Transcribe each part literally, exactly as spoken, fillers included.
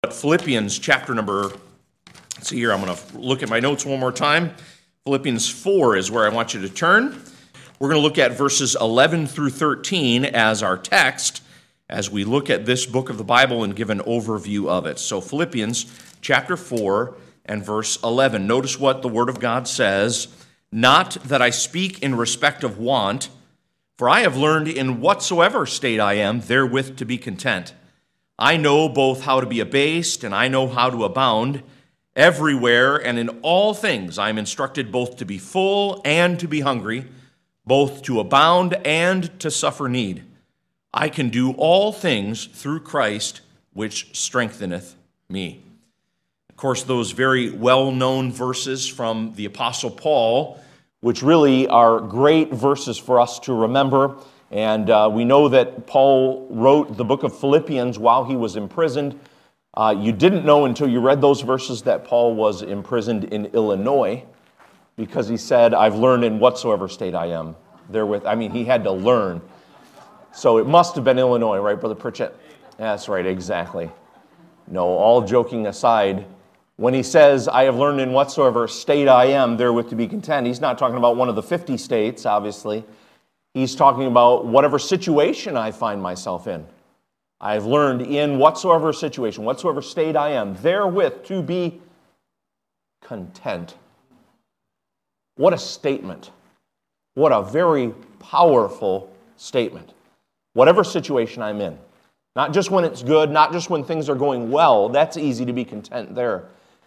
But Philippians chapter number, let's see here, I'm going to look at my notes one more time. Philippians four is where I want you to turn. We're going to look at verses eleven through thirteen as our text as we look at this book of the Bible and give an overview of it. So Philippians chapter four and verse eleven. Notice what the Word of God says. Not that I speak in respect of want, for I have learned in whatsoever state I am, therewith to be content. I know both how to be abased, and I know how to abound. Everywhere and in all things I am instructed both to be full and to be hungry, both to abound and to suffer need. I can do all things through Christ, which strengtheneth me. Of course, those very well-known verses from the Apostle Paul, which really are great verses for us to remember. And uh, we know that Paul wrote the book of Philippians while he was imprisoned. Uh, you didn't know until you read those verses that Paul was imprisoned in Illinois, because he said, I've learned in whatsoever state I am therewith. I mean, he had to learn. So it must have been Illinois, right, Brother Pritchett? That's right, exactly. No, all joking aside, when he says, I have learned in whatsoever state I am therewith to be content, he's not talking about one of the fifty states, obviously. He's talking about whatever situation I find myself in. I've learned in whatsoever situation, whatsoever state I am, therewith to be content. What a statement. What a very powerful statement. Whatever situation I'm in. Not just when it's good, not just when things are going well. That's easy to be content there.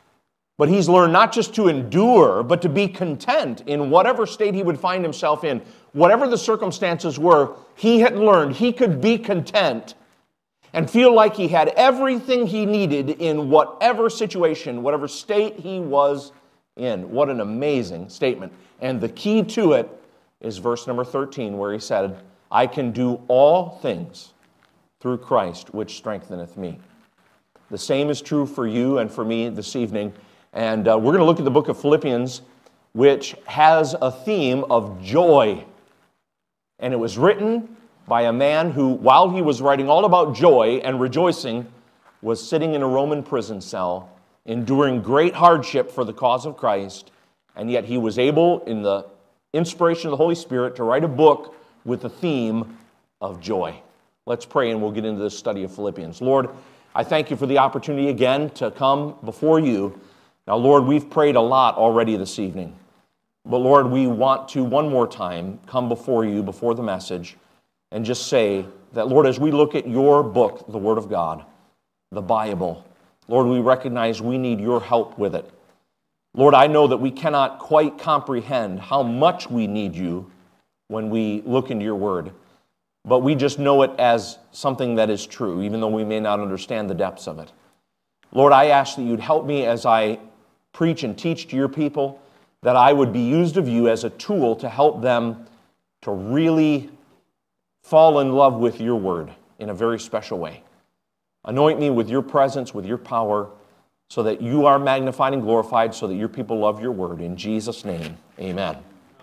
But he's learned not just to endure, but to be content in whatever state he would find himself in. Whatever the circumstances were, he had learned he could be content and feel like he had everything he needed in whatever situation, whatever state he was in. What an amazing statement. And the key to it is verse number thirteen, where he said, I can do all things through Christ, which strengtheneth me. The same is true for you and for me this evening. And uh, we're going to look at the book of Philippians, which has a theme of joy. And it was written by a man who, while he was writing all about joy and rejoicing, was sitting in a Roman prison cell, enduring great hardship for the cause of Christ, and yet he was able, in the inspiration of the Holy Spirit, to write a book with the theme of joy. Let's pray and we'll get into this study of Philippians. Lord, I thank you for the opportunity again to come before you. Now, Lord, we've prayed a lot already this evening. But, Lord, we want to one more time come before you, before the message, and just say that, Lord, as we look at your book, the Word of God, the Bible, Lord, we recognize we need your help with it. Lord, I know that we cannot quite comprehend how much we need you when we look into your Word, but we just know it as something that is true, even though we may not understand the depths of it. Lord, I ask that you'd help me as I preach and teach to your people, that I would be used of you as a tool to help them to really fall in love with your word in a very special way. Anoint me with your presence, with your power, so that you are magnified and glorified, so that your people love your word. In Jesus' name, amen.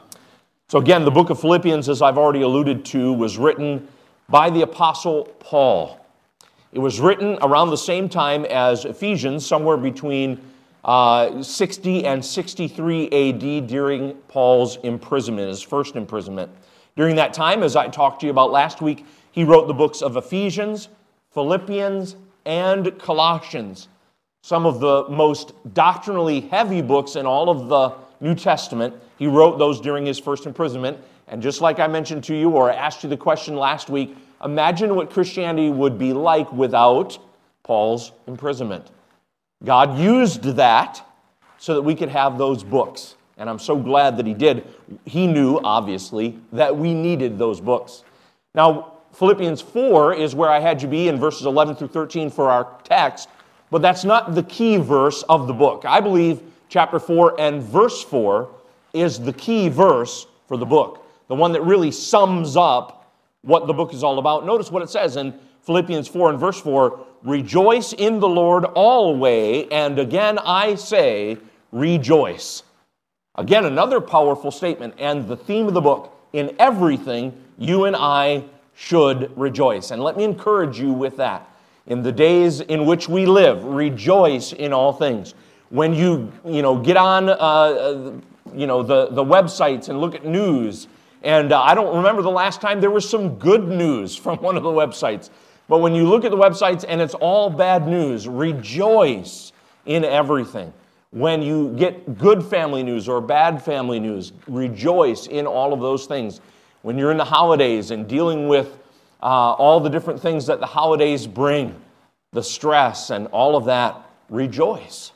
So again, the book of Philippians, as I've already alluded to, was written by the Apostle Paul. It was written around the same time as Ephesians, somewhere between uh, sixty and sixty-three A D during Paul's imprisonment, his first imprisonment. During that time, as I talked to you about last week, he wrote the books of Ephesians, Philippians, and Colossians, some of the most doctrinally heavy books in all of the New Testament. He wrote those during his first imprisonment. And just like I mentioned to you, or I asked you the question last week, imagine what Christianity would be like without Paul's imprisonment. God used that so that we could have those books. And I'm so glad that he did. He knew, obviously, that we needed those books. Now, Philippians four is where I had you be in verses eleven through thirteen for our text, but that's not the key verse of the book. I believe chapter four and verse four is the key verse for the book, the one that really sums up what the book is all about. Notice what it says in Philippians four and verse four, rejoice in the Lord always, and again I say, rejoice. Again, another powerful statement, and the theme of the book, in everything you and I should rejoice. And let me encourage you with that. In the days in which we live, rejoice in all things. When you, you know, get on, uh, you know, the, the websites and look at news, and uh, I don't remember the last time there was some good news from one of the websites, but when you look at the websites and it's all bad news, rejoice in everything. When you get good family news or bad family news, rejoice in all of those things. When you're in the holidays and dealing with uh, all the different things that the holidays bring, the stress and all of that, rejoice.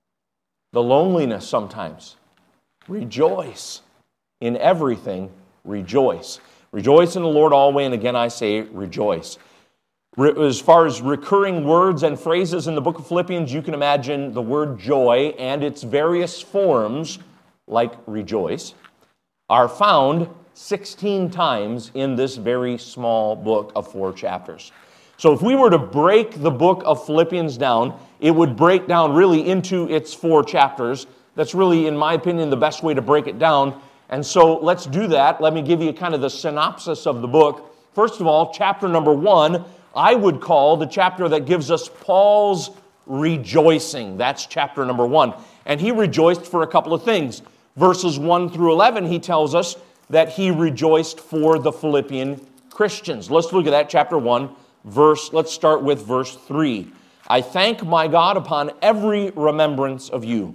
The loneliness sometimes, rejoice. In everything, rejoice. Rejoice in the Lord always, and again I say rejoice. As far as recurring words and phrases in the book of Philippians, you can imagine the word joy and its various forms, like rejoice, are found sixteen times in this very small book of four chapters. So if we were to break the book of Philippians down, it would break down really into its four chapters. That's really, in my opinion, the best way to break it down. And so let's do that. Let me give you kind of the synopsis of the book. First of all, chapter number one, I would call the chapter that gives us Paul's rejoicing. That's chapter number one. And he rejoiced for a couple of things. Verses one through eleven, he tells us that he rejoiced for the Philippian Christians. Let's look at that, chapter one, verse, let's start with verse three. I thank my God upon every remembrance of you,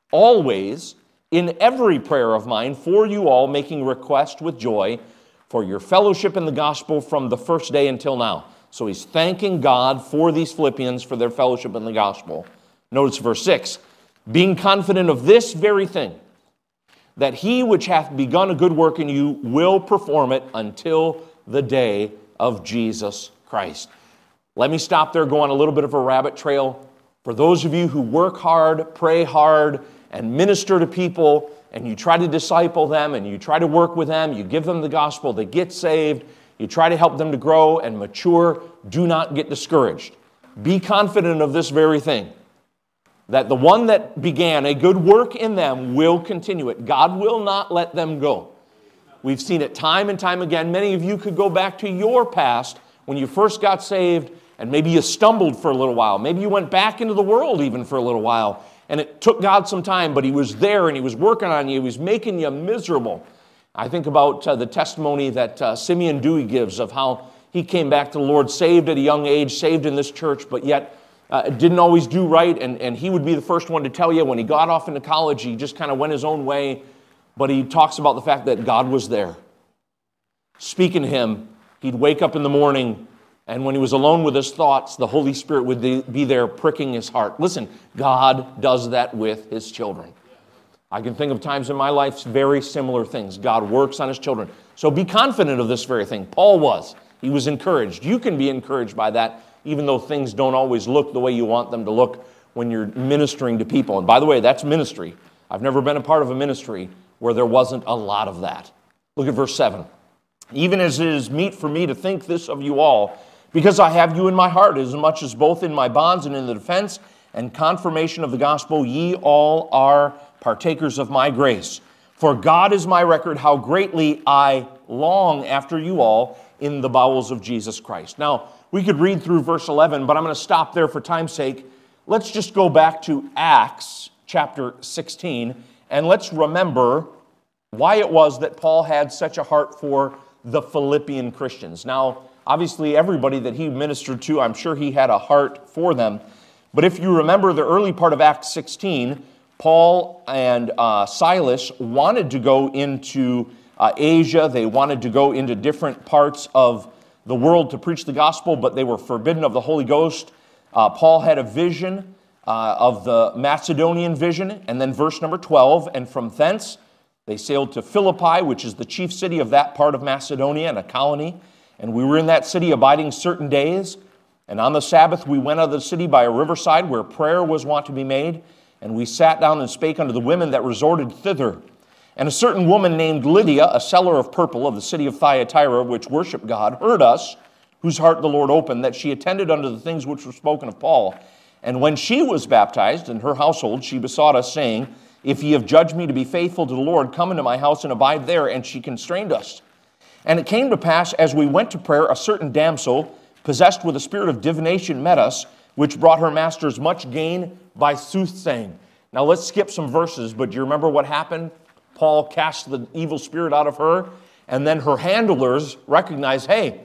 always in every prayer of mine for you all, making request with joy for your fellowship in the gospel from the first day until now. So he's thanking God for these Philippians for their fellowship in the gospel. Notice verse six, being confident of this very thing, that he which hath begun a good work in you will perform it until the day of Jesus Christ. Let me stop there, go on a little bit of a rabbit trail. For those of you who work hard, pray hard, and minister to people, and you try to disciple them, and you try to work with them, you give them the gospel, they get saved, you try to help them to grow and mature, do not get discouraged. Be confident of this very thing, that the one that began a good work in them will continue it. God will not let them go. We've seen it time and time again. Many of you could go back to your past when you first got saved, and maybe you stumbled for a little while. Maybe you went back into the world even for a little while, and it took God some time, but he was there and he was working on you. He was making you miserable. I think about uh, the testimony that uh, Simeon Dewey gives of how he came back to the Lord, saved at a young age, saved in this church, but yet Uh, didn't always do right, and, and he would be the first one to tell you when he got off into college, he just kind of went his own way, but he talks about the fact that God was there. Speaking to him, he'd wake up in the morning, and when he was alone with his thoughts, the Holy Spirit would be there pricking his heart. Listen, God does that with his children. I can think of times in my life, very similar things. God works on his children. So be confident of this very thing. Paul was. He was encouraged. You can be encouraged by that, even though things don't always look the way you want them to look when you're ministering to people. And by the way, that's ministry. I've never been a part of a ministry where there wasn't a lot of that. Look at verse seven. Even as it is meet for me to think this of you all, because I have you in my heart, as much as both in my bonds and in the defense and confirmation of the gospel, ye all are partakers of my grace. For God is my record, how greatly I long after you all in the bowels of Jesus Christ. Now, we could read through verse eleven, but I'm going to stop there for time's sake. Let's just go back to Acts chapter sixteen, and let's remember why it was that Paul had such a heart for the Philippian Christians. Now, obviously, everybody that he ministered to, I'm sure he had a heart for them. But if you remember the early part of Acts sixteen, Paul and uh, Silas wanted to go into uh, Asia. They wanted to go into different parts of the world to preach the gospel, but they were forbidden of the Holy Ghost. Uh, Paul had a vision uh, of the Macedonian vision, and then verse number twelve, and from thence they sailed to Philippi, which is the chief city of that part of Macedonia and a colony, and we were in that city abiding certain days, and on the Sabbath we went out of the city by a riverside where prayer was wont to be made, and we sat down and spake unto the women that resorted thither. And a certain woman named Lydia, a seller of purple of the city of Thyatira, which worshiped God, heard us, whose heart the Lord opened, that she attended unto the things which were spoken of Paul. And when she was baptized, in her household, she besought us, saying, If ye have judged me to be faithful to the Lord, come into my house and abide there. And she constrained us. And it came to pass, as we went to prayer, a certain damsel, possessed with a spirit of divination, met us, which brought her masters much gain by soothsaying. Now let's skip some verses, but do you remember what happened? Paul cast the evil spirit out of her, and then her handlers recognized, hey,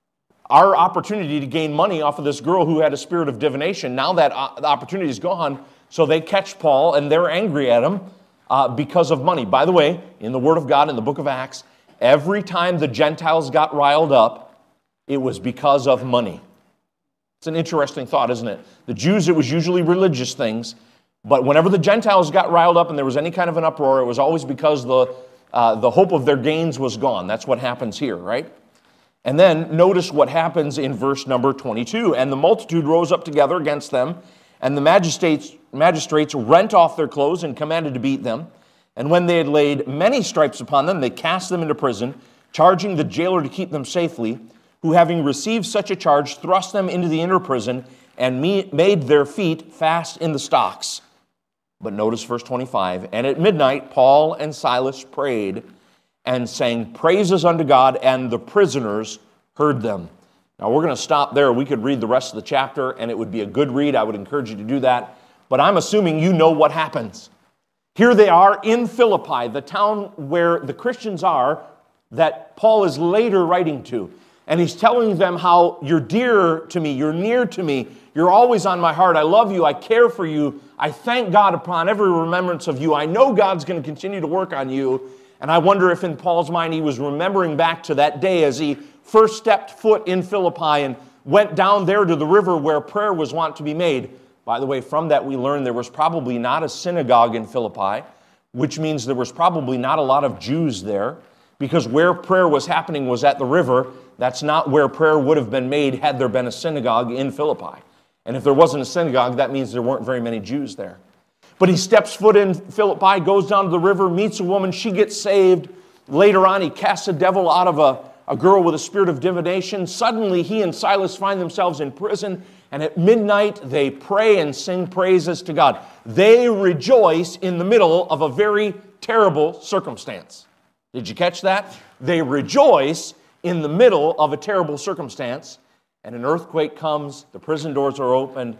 our opportunity to gain money off of this girl who had a spirit of divination, now that uh, the opportunity is gone, so they catch Paul, and they're angry at him uh, because of money. By the way, in the Word of God, in the book of Acts, every time the Gentiles got riled up, it was because of money. It's an interesting thought, isn't it? The Jews, it was usually religious things, but whenever the Gentiles got riled up and there was any kind of an uproar, it was always because the, uh, the hope of their gains was gone. That's what happens here, right? And then notice what happens in verse number twenty-two. And the multitude rose up together against them, and the magistrates, magistrates rent off their clothes and commanded to beat them. And when they had laid many stripes upon them, they cast them into prison, charging the jailer to keep them safely, who having received such a charge, thrust them into the inner prison and made their feet fast in the stocks. But notice verse twenty-five. And at midnight, Paul and Silas prayed and sang praises unto God, and the prisoners heard them. Now we're going to stop there. We could read the rest of the chapter, and it would be a good read. I would encourage you to do that. But I'm assuming you know what happens. Here they are in Philippi, the town where the Christians are that Paul is later writing to. And he's telling them how you're dear to me, you're near to me, you're always on my heart, I love you, I care for you, I thank God upon every remembrance of you, I know God's going to continue to work on you. And I wonder if in Paul's mind he was remembering back to that day as he first stepped foot in Philippi and went down there to the river where prayer was wont to be made. By the way, from that we learned there was probably not a synagogue in Philippi, which means there was probably not a lot of Jews there, because where prayer was happening was at the river. That's not where prayer would have been made had there been a synagogue in Philippi. And if there wasn't a synagogue, that means there weren't very many Jews there. But he steps foot in Philippi, goes down to the river, meets a woman, she gets saved. Later on, he casts a devil out of a, a girl with a spirit of divination. Suddenly, he and Silas find themselves in prison, and at midnight, they pray and sing praises to God. They rejoice in the middle of a very terrible circumstance. Did you catch that? They rejoice in the middle of a terrible circumstance, and an earthquake comes, the prison doors are opened,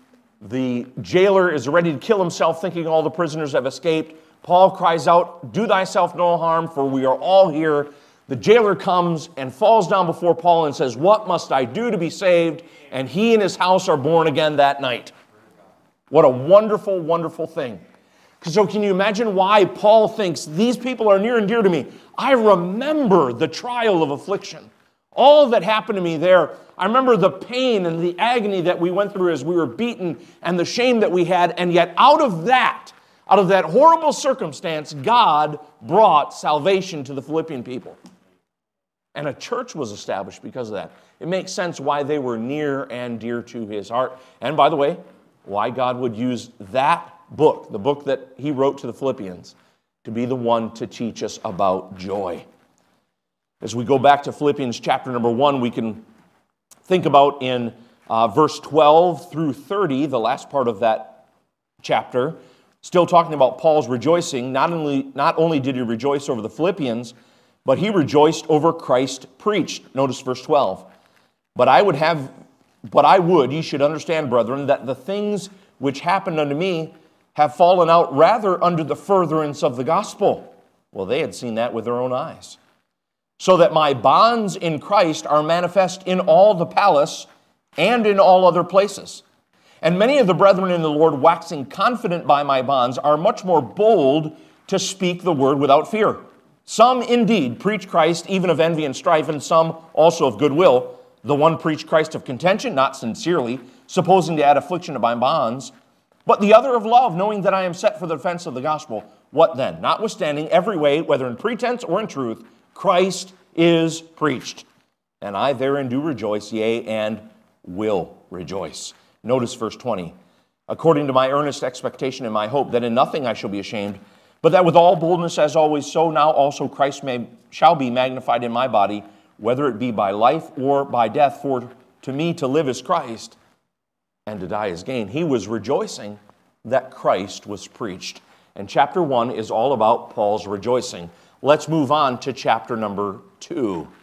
the jailer is ready to kill himself, thinking all the prisoners have escaped. Paul cries out, do thyself no harm, for we are all here. The jailer comes and falls down before Paul and says, what must I do to be saved? And he and his house are born again that night. What a wonderful, wonderful thing. So can you imagine why Paul thinks these people are near and dear to me? I remember the trial of affliction. All that happened to me there. I remember the pain and the agony that we went through as we were beaten and the shame that we had. And yet out of that, out of that horrible circumstance, God brought salvation to the Philippian people. And a church was established because of that. It makes sense why they were near and dear to his heart. And by the way, why God would use that book, the book that he wrote to the Philippians, to be the one to teach us about joy. As we go back to Philippians chapter number one, we can think about in uh, verse twelve through thirty, the last part of that chapter, still talking about Paul's rejoicing. Not only, not only did he rejoice over the Philippians, but he rejoiced over Christ preached. Notice verse twelve. But I would have, but I would, ye should understand, brethren, that the things which happened unto me have fallen out rather under the furtherance of the gospel. Well, they had seen that with their own eyes. So that my bonds in Christ are manifest in all the palace and in all other places. And many of the brethren in the Lord, waxing confident by my bonds, are much more bold to speak the word without fear. Some indeed preach Christ even of envy and strife, and some also of goodwill. The one preached Christ of contention, not sincerely, supposing to add affliction to my bonds, but the other of love, knowing that I am set for the defense of the gospel. What then? Notwithstanding, every way, whether in pretense or in truth, Christ is preached. And I therein do rejoice, yea, and will rejoice. Notice verse twenty. According to my earnest expectation and my hope, that in nothing I shall be ashamed, but that with all boldness as always, so now also Christ may, shall be magnified in my body, whether it be by life or by death. For to me to live is Christ, and to die is gain. He was rejoicing that Christ was preached. And chapter one is all about Paul's rejoicing. Let's move on to chapter number two.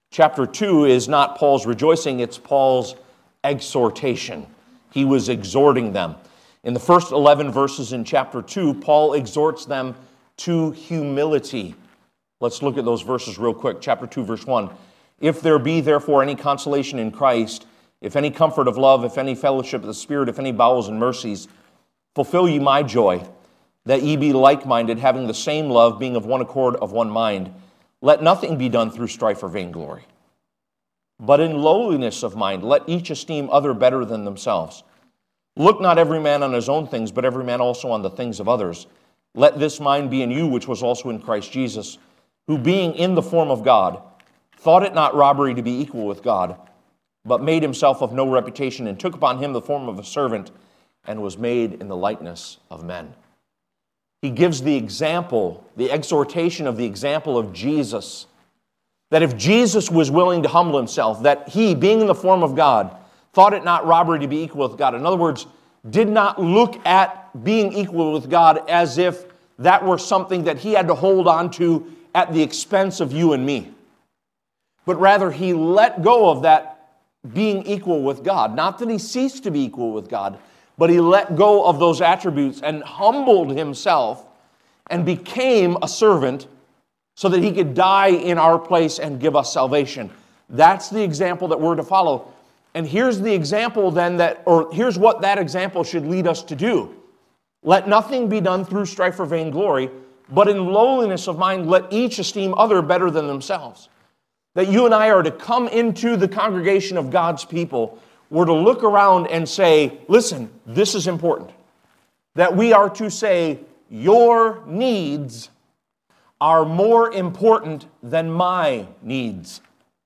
Chapter two is not Paul's rejoicing, it's Paul's exhortation. He was exhorting them. In the first eleven verses in chapter two, Paul exhorts them to humility. Let's look at those verses real quick. Chapter two, verse one. If there be therefore any consolation in Christ, if any comfort of love, if any fellowship of the Spirit, if any bowels and mercies, fulfill ye my joy, that ye be like-minded, having the same love, being of one accord, of one mind. Let nothing be done through strife or vainglory, but in lowliness of mind, let each esteem other better than themselves. Look not every man on his own things, but every man also on the things of others. Let this mind be in you, which was also in Christ Jesus, who being in the form of God, thought it not robbery to be equal with God, but made himself of no reputation, and took upon him the form of a servant, and was made in the likeness of men. He gives the example, the exhortation of the example of Jesus, that if Jesus was willing to humble himself, that he, being in the form of God, thought it not robbery to be equal with God. In other words, did not look at being equal with God as if that were something that he had to hold on to at the expense of you and me. But rather, he let go of that being equal with God. Not that he ceased to be equal with God, but he let go of those attributes and humbled himself and became a servant so that he could die in our place and give us salvation. That's the example that we're to follow. And here's the example then that, or here's what that example should lead us to do. Let nothing be done through strife or vainglory, but in lowliness of mind, let each esteem other better than themselves. That you and I are to come into the congregation of God's people. We're to look around and say, listen, this is important. That we are to say, your needs are more important than my needs.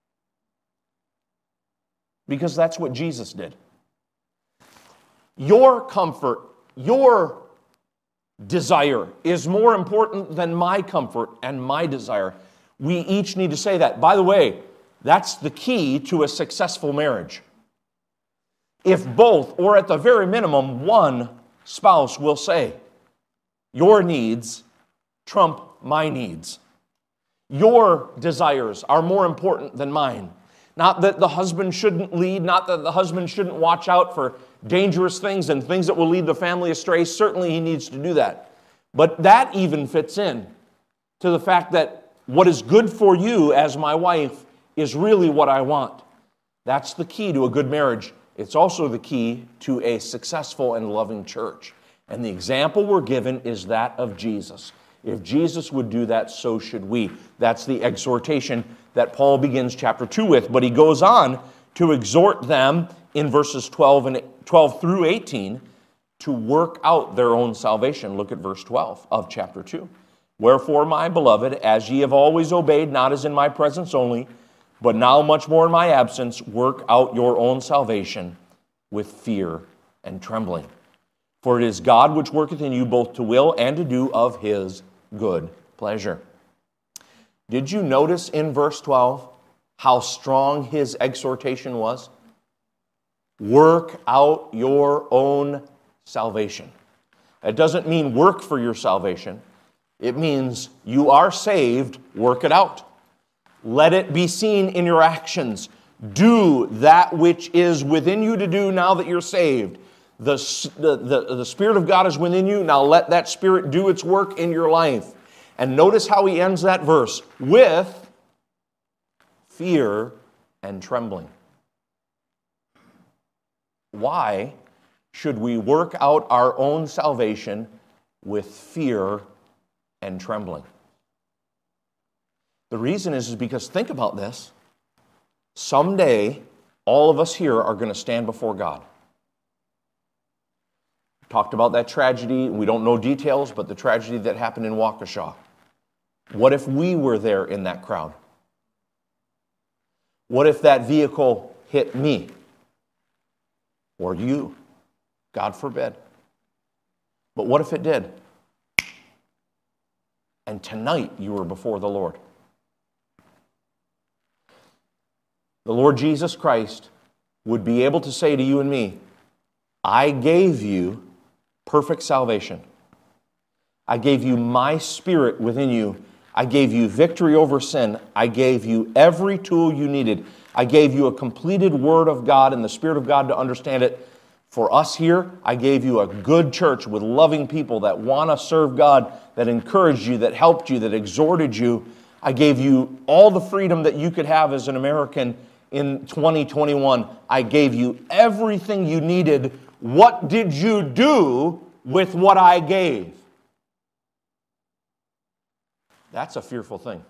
Because that's what Jesus did. Your comfort, your desire is more important than my comfort and my desire. We each need to say that. By the way, that's the key to a successful marriage. If both, or at the very minimum, one spouse will say, your needs trump my needs. Your desires are more important than mine. Not that the husband shouldn't lead, not that the husband shouldn't watch out for dangerous things and things that will lead the family astray. Certainly he needs to do that. But that even fits in to the fact that what is good for you as my wife is really what I want. That's the key to a good marriage. It's also the key to a successful and loving church. And the example we're given is that of Jesus. If Jesus would do that, so should we. That's the exhortation that Paul begins chapter two with. But he goes on to exhort them in verses twelve and twelve through eighteen to work out their own salvation. Look at verse twelve of chapter two. Wherefore, my beloved, as ye have always obeyed, not as in my presence only, but now much more in my absence, work out your own salvation with fear and trembling. For it is God which worketh in you both to will and to do of his good pleasure. Did you notice in verse twelve how strong his exhortation was? Work out your own salvation. It doesn't mean work for your salvation. It means you are saved, work it out. Let it be seen in your actions. Do that which is within you to do now that you're saved. The, the, the, the Spirit of God is within you. Now let that Spirit do its work in your life. And notice how he ends that verse. With fear and trembling. Why should we work out our own salvation with fear and trembling? The reason is, is because, think about this. Someday, all of us here are going to stand before God. Talked about that tragedy. We don't know details, but the tragedy that happened in Waukesha. What if we were there in that crowd? What if that vehicle hit me? Or you? God forbid. But what if it did? And tonight you were before the Lord. The Lord Jesus Christ would be able to say to you and me, I gave you perfect salvation. I gave you my Spirit within you I gave you victory over sin. I gave you every tool you needed. I gave you a completed Word of God and the Spirit of God to understand it. For us here, I gave you a good church with loving people that want to serve God, that encouraged you, that helped you, that exhorted you. I gave you all the freedom that you could have as an American in twenty twenty-one. I gave you everything you needed. What did you do with what I gave? That's a fearful thing.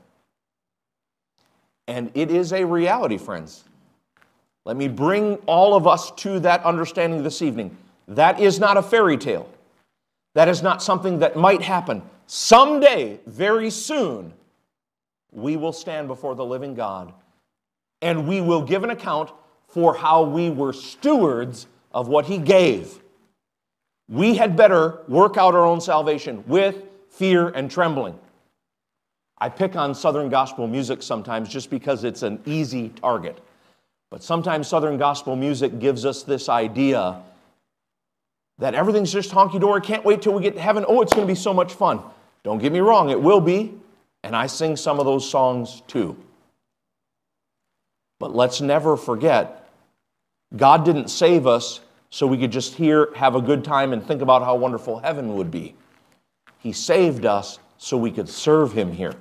And it is a reality, friends. Let me bring all of us to that understanding this evening. That is not a fairy tale. That is not something that might happen. Someday, very soon, we will stand before the living God, and we will give an account for how we were stewards of what He gave. We had better work out our own salvation with fear and trembling. I pick on Southern gospel music sometimes just because it's an easy target. But sometimes Southern gospel music gives us this idea that everything's just honky-dory, can't wait till we get to heaven. Oh, it's going to be so much fun. Don't get me wrong, it will be. And I sing some of those songs too. But let's never forget, God didn't save us so we could just hear, have a good time, and think about how wonderful heaven would be. He saved us so we could serve Him here.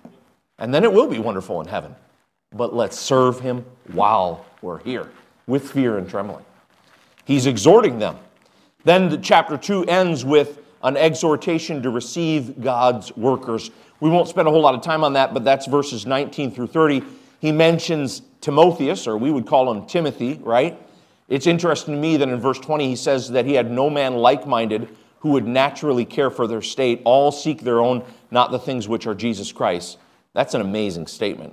And then it will be wonderful in heaven. But let's serve Him while we're here, with fear and trembling. He's exhorting them. Then the chapter two ends with an exhortation to receive God's workers. We won't spend a whole lot of time on that, but that's verses nineteen through thirty. He mentions Timotheus, or we would call him Timothy, right? It's interesting to me that in verse twenty he says that he had no man like-minded who would naturally care for their state. All seek their own, not the things which are Jesus Christ. That's an amazing statement.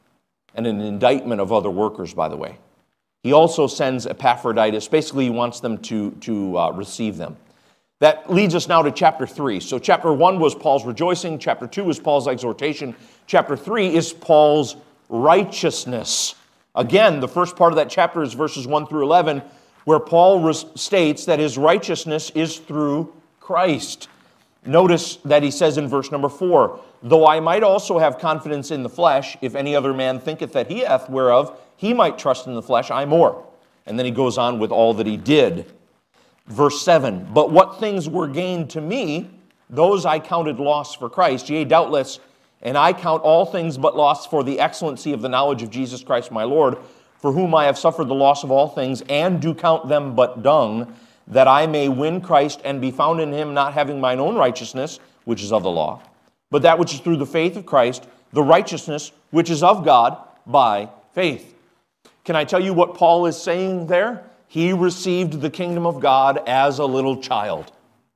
And an indictment of other workers, by the way. He also sends Epaphroditus. Basically, he wants them to, to uh, receive them. That leads us now to chapter three. So chapter one was Paul's rejoicing. Chapter two is Paul's exhortation. Chapter three is Paul's righteousness. Again, the first part of that chapter is verses one through eleven, where Paul res- states that his righteousness is through Christ. Notice that he says in verse number four, though I might also have confidence in the flesh, if any other man thinketh that he hath whereof he might trust in the flesh, I more. And then he goes on with all that he did. Verse seven, but what things were gained to me, those I counted loss for Christ, yea, doubtless, and I count all things but loss for the excellency of the knowledge of Jesus Christ my Lord, for whom I have suffered the loss of all things, and do count them but dung, that I may win Christ and be found in Him, not having mine own righteousness, which is of the law, but that which is through the faith of Christ, the righteousness which is of God by faith. Can I tell you what Paul is saying there? He received the kingdom of God as a little child.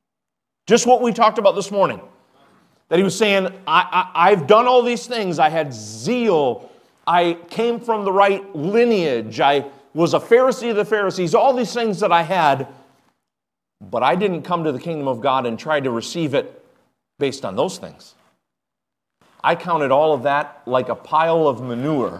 Just what we talked about this morning. That he was saying, I, I, I've done all these things. I had zeal. I came from the right lineage. I was a Pharisee of the Pharisees. All these things that I had. But I didn't come to the kingdom of God and try to receive it based on those things. I counted all of that like a pile of manure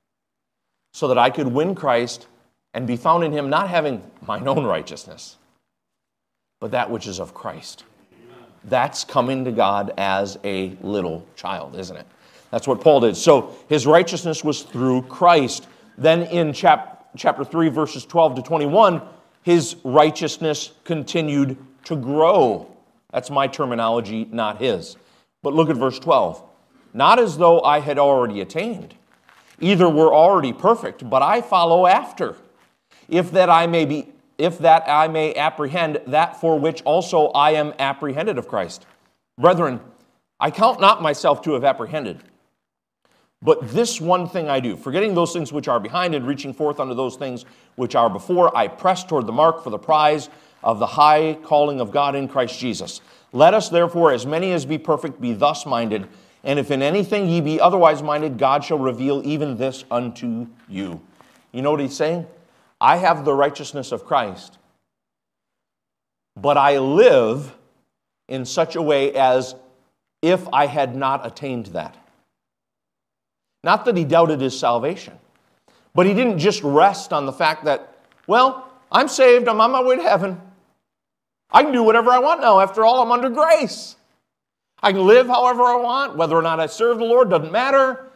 so that I could win Christ and be found in Him, not having mine own righteousness, but that which is of Christ. That's coming to God as a little child, isn't it? That's what Paul did. So his righteousness was through Christ. Then in chap- chapter three, verses twelve to twenty-one, his righteousness continued to grow. That's my terminology, not his. But look at verse twelve. Not as though I had already attained, either were already perfect, but I follow after, if that I may be, if that I may apprehend that for which also I am apprehended of Christ. Brethren, I count not myself to have apprehended, but this one thing I do, forgetting those things which are behind and reaching forth unto those things which are before, I press toward the mark for the prize of the high calling of God in Christ Jesus. Let us therefore, as many as be perfect, be thus minded, and if in anything ye be otherwise minded, God shall reveal even this unto you. You know what he's saying? I have the righteousness of Christ, but I live in such a way as if I had not attained that. Not that he doubted his salvation, but he didn't just rest on the fact that, well, I'm saved, I'm on my way to heaven. I can do whatever I want now. After all, I'm under grace. I can live however I want, whether or not I serve the Lord, doesn't matter.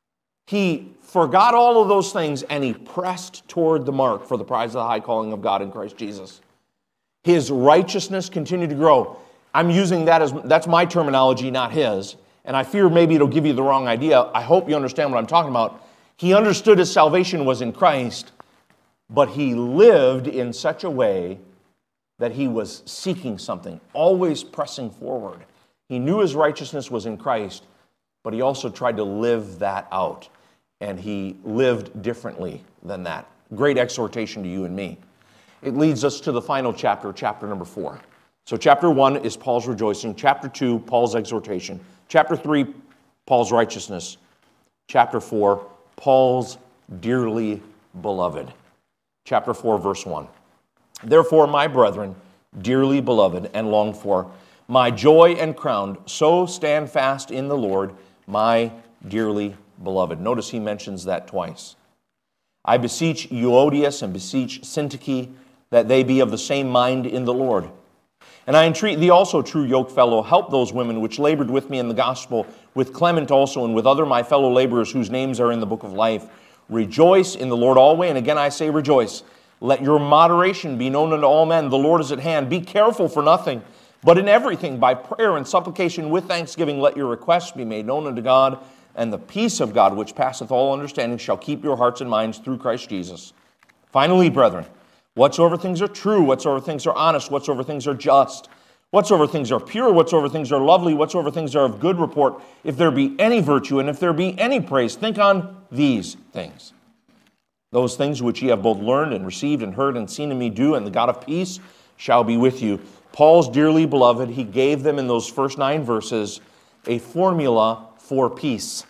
He forgot all of those things and he pressed toward the mark for the prize of the high calling of God in Christ Jesus. His righteousness continued to grow. I'm using that as, that's my terminology, not his. And I fear maybe it'll give you the wrong idea. I hope you understand what I'm talking about. He understood his salvation was in Christ, but he lived in such a way that he was seeking something, always pressing forward. He knew his righteousness was in Christ, but he also tried to live that out. And he lived differently than that. Great exhortation to you and me. It leads us to the final chapter, chapter number four. So chapter one is Paul's rejoicing. Chapter two, Paul's exhortation. Chapter three, Paul's righteousness. Chapter four, Paul's dearly beloved. Chapter four, verse one. Therefore, my brethren, dearly beloved and longed for, my joy and crown, so stand fast in the Lord, my dearly beloved. Notice he mentions that twice. I beseech Euodias and beseech Syntyche that they be of the same mind in the Lord. And I entreat thee also, true yokefellow, help those women which labored with me in the gospel, with Clement also, and with other my fellow laborers whose names are in the book of life. Rejoice in the Lord always, and again I say rejoice. Let your moderation be known unto all men. The Lord is at hand. Be careful for nothing, but in everything, by prayer and supplication with thanksgiving, let your requests be made known unto God, and the peace of God, which passeth all understanding, shall keep your hearts and minds through Christ Jesus. Finally, brethren, whatsoever things are true, whatsoever things are honest, whatsoever things are just, whatsoever things are pure, whatsoever things are lovely, whatsoever things are of good report, if there be any virtue, and if there be any praise, think on these things. Those things which ye have both learned and received and heard and seen in me do, and the God of peace shall be with you. Paul's dearly beloved, he gave them in those first nine verses a formula for peace.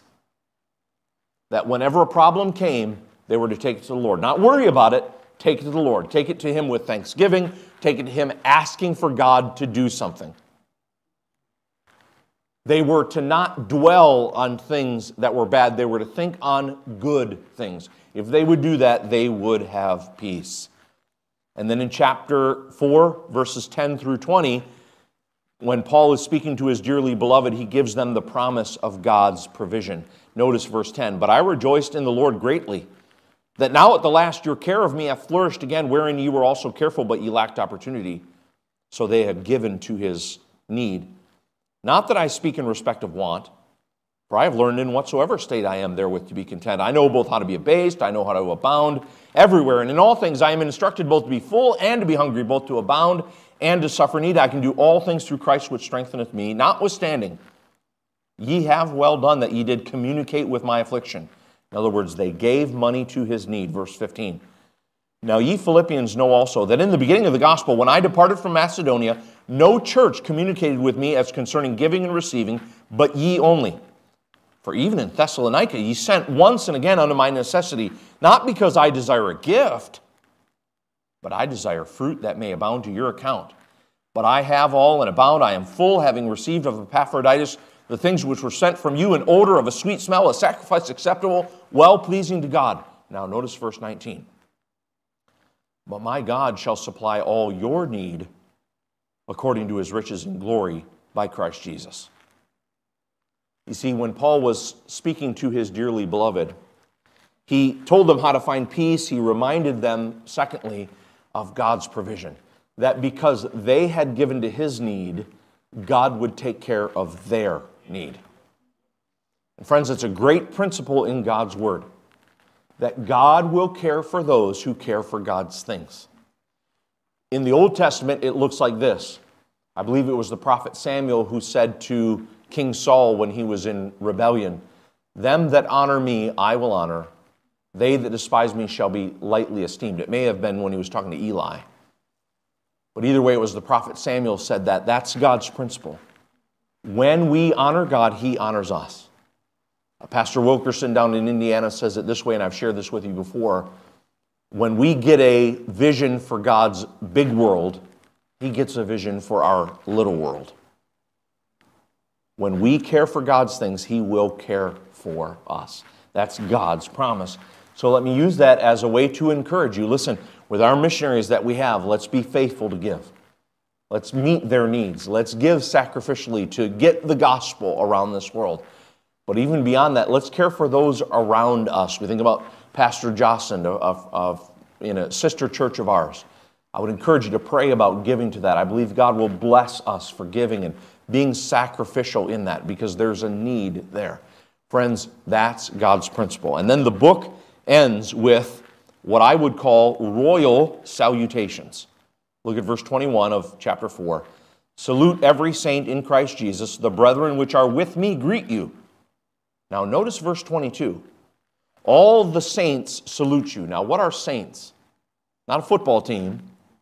That whenever a problem came, they were to take it to the Lord. Not worry about it, take it to the Lord. Take it to him with thanksgiving. Take it to him asking for God to do something. They were to not dwell on things that were bad. They were to think on good things. If they would do that, they would have peace. And then in chapter four, verses ten through twenty, when Paul is speaking to his dearly beloved, he gives them the promise of God's provision. Notice verse ten. But I rejoiced in the Lord greatly, that now at the last your care of me hath flourished again, wherein ye were also careful, but ye lacked opportunity. So they had given to his need. Not that I speak in respect of want, for I have learned in whatsoever state I am therewith to be content. I know both how to be abased, I know how to abound everywhere. And in all things I am instructed both to be full and to be hungry, both to abound and to suffer need. I can do all things through Christ which strengtheneth me. Notwithstanding, ye have well done that ye did communicate with my affliction. In other words, they gave money to his need. Verse fifteen. Now ye Philippians know also that in the beginning of the gospel, when I departed from Macedonia, no church communicated with me as concerning giving and receiving, but ye only. For even in Thessalonica ye sent once and again unto my necessity, not because I desire a gift, but I desire fruit that may abound to your account. But I have all and abound, I am full, having received of Epaphroditus the things which were sent from you, an odor of a sweet smell, a sacrifice acceptable, well-pleasing to God. Now notice verse nineteen. But my God shall supply all your need according to his riches and glory by Christ Jesus. You see, when Paul was speaking to his dearly beloved, he told them how to find peace. He reminded them, secondly, of God's provision. That because they had given to his need, God would take care of their need. And friends, it's a great principle in God's word, that God will care for those who care for God's things. In the Old Testament, it looks like this. I believe it was the prophet Samuel who said to King Saul when he was in rebellion, "Them that honor me, I will honor. They that despise me shall be lightly esteemed." It may have been when he was talking to Eli. But either way, it was the prophet Samuel said that. That's God's principle. When we honor God, he honors us. Pastor Wilkerson down in Indiana says it this way, and I've shared this with you before. When we get a vision for God's big world, he gets a vision for our little world. When we care for God's things, he will care for us. That's God's promise. So let me use that as a way to encourage you. Listen, with our missionaries that we have, let's be faithful to give. Let's meet their needs. Let's give sacrificially to get the gospel around this world. But even beyond that, let's care for those around us. We think about Pastor Jocelyn of, of in a sister church of ours. I would encourage you to pray about giving to that. I believe God will bless us for giving and being sacrificial in that because there's a need there. Friends, that's God's principle. And then the book ends with what I would call royal salutations. Look at verse twenty-one of chapter four. Salute every saint in Christ Jesus. The brethren which are with me greet you. Now notice verse twenty-two. All the saints salute you. Now what are saints? Not a football team.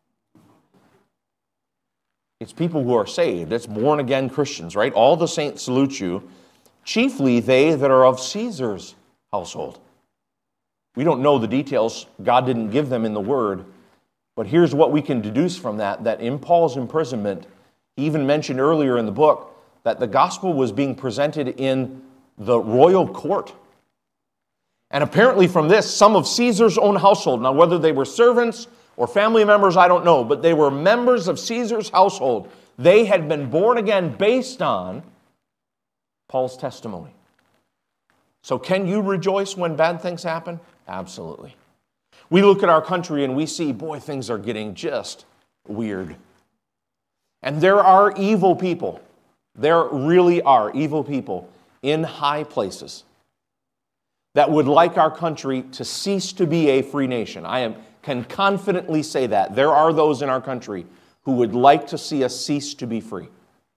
It's people who are saved. It's born-again Christians, right? All the saints salute you, chiefly they that are of Caesar's household. We don't know the details. God didn't give them in the Word. But here's what we can deduce from that, that in Paul's imprisonment, he even mentioned earlier in the book that the gospel was being presented in the royal court. And apparently from this, some of Caesar's own household, now whether they were servants or family members, I don't know, but they were members of Caesar's household. They had been born again based on Paul's testimony. So can you rejoice when bad things happen? Absolutely. We look at our country and we see, boy, things are getting just weird. And there are evil people. There really are evil people in high places that would like our country to cease to be a free nation. I am, can confidently say that. There are those in our country who would like to see us cease to be free.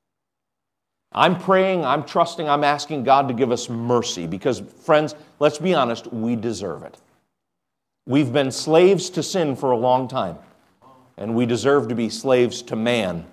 I'm praying, I'm trusting, I'm asking God to give us mercy because, friends, let's be honest, we deserve it. We've been slaves to sin for a long time, and we deserve to be slaves to man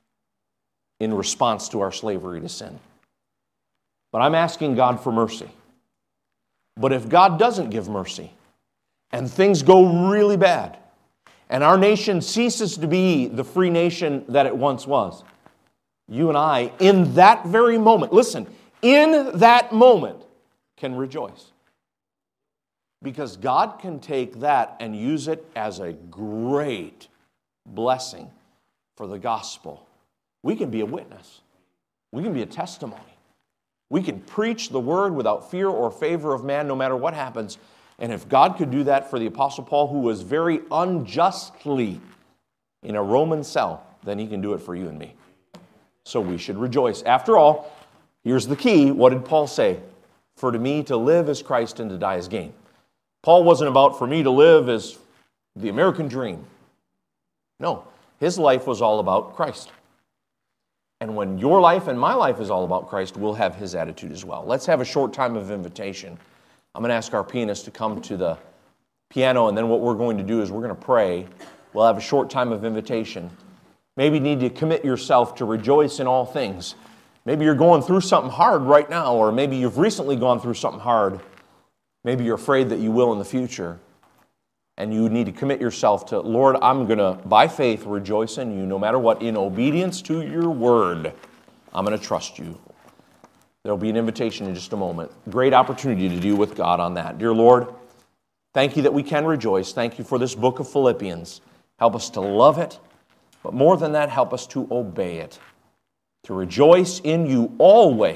in response to our slavery to sin. But I'm asking God for mercy. But if God doesn't give mercy, and things go really bad, and our nation ceases to be the free nation that it once was, you and I, in that very moment, listen, in that moment, can rejoice. Because God can take that and use it as a great blessing for the gospel. We can be a witness. We can be a testimony. We can preach the word without fear or favor of man, no matter what happens. And if God could do that for the Apostle Paul, who was very unjustly in a Roman cell, then he can do it for you and me. So we should rejoice. After all, here's the key. What did Paul say? For to me to live is Christ and to die is gain. Paul wasn't about for me to live as the American dream. No, his life was all about Christ. And when your life and my life is all about Christ, we'll have his attitude as well. Let's have a short time of invitation. I'm going to ask our pianist to come to the piano, and then what we're going to do is we're going to pray. We'll have a short time of invitation. Maybe you need to commit yourself to rejoice in all things. Maybe you're going through something hard right now, or maybe you've recently gone through something hard. Maybe you're afraid that you will in the future. And you need to commit yourself to, Lord, I'm going to, by faith, rejoice in you no matter what. In obedience to your word, I'm going to trust you. There'll be an invitation in just a moment. Great opportunity to do with God on that. Dear Lord, thank you that we can rejoice. Thank you for this book of Philippians. Help us to love it. But more than that, help us to obey it. To rejoice in you always.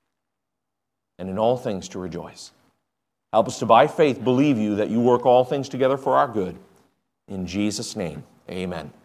And in all things to rejoice. Help us to, by faith, believe you that you work all things together for our good. In Jesus' name, amen.